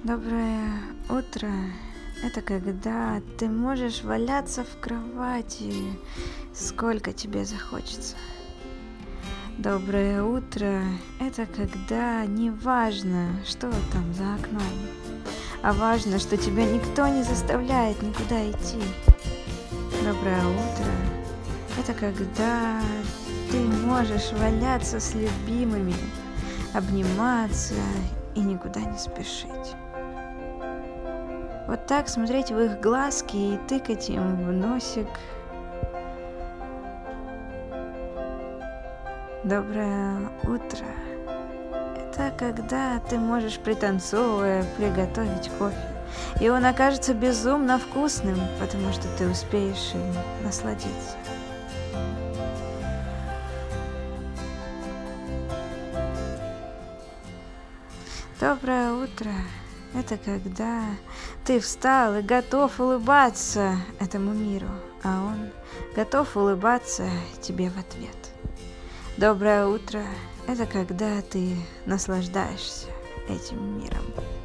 Доброе утро. Это когда ты можешь валяться в кровати, сколько тебе захочется. Доброе утро. Это когда не важно, что там за окном, а важно, что тебя никто не заставляет никуда идти. Доброе утро. Это когда ты можешь валяться с любимыми, обниматься и никуда не спешить. Вот так смотреть в их глазки и тыкать им в носик. Доброе утро. Это когда ты можешь, пританцовывая, приготовить кофе. И он окажется безумно вкусным, потому что ты успеешь им насладиться. Доброе утро. Это когда ты встал и готов улыбаться этому миру, а он готов улыбаться тебе в ответ. Доброе утро. Это когда ты наслаждаешься этим миром.